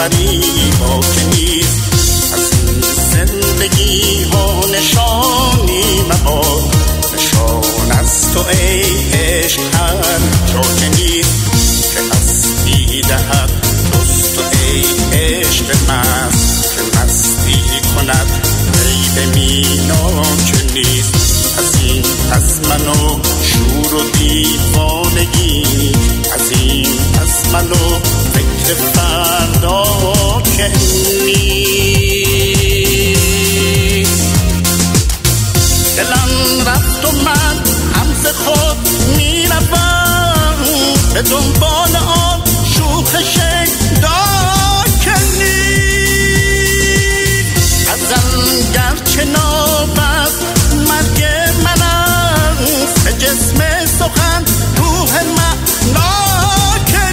فریبا که نیست. از این زندگی ها نشانی مباد، نشان از تو ای عشق هر جا که نیست. که هستی دهد دوست تو ای عشق مست، که مستی کند ای به مینا که نیست. از این از من و شور و دیوانگی، از این از من و فکر فردا که نیست. دلم رفت و من همز خود میروم، به دنبال آن شوخ شیدا که نیست. ازل گرچه نابست مرگ من است، به جسم سخن روح معنا که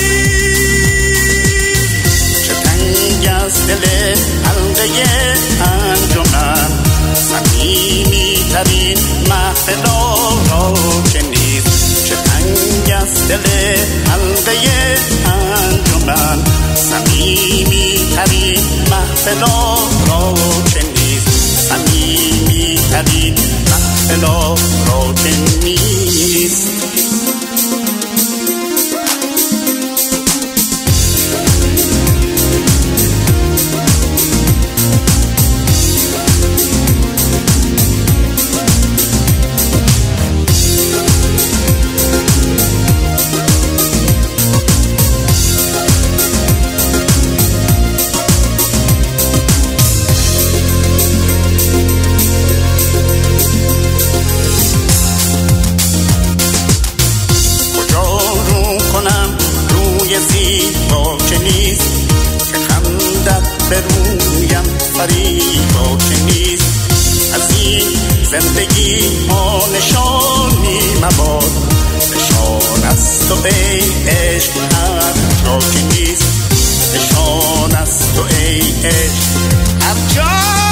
نیست. چه تنگ از دل حلقه انجمن، صمیمی ترین محفل را که نیست. چه تنگ از دل حلقه انجمن، صمیمی ترین محفل را که نیست. صمیمی ترین محفل را که نیست. زیبا که نیست، که خندت به رویم فریبا که نیست. از این زندگی ها نشانی مباد، نشان از تو ای عشق هر جا که نیست. نشان از تو ای عشق هر جا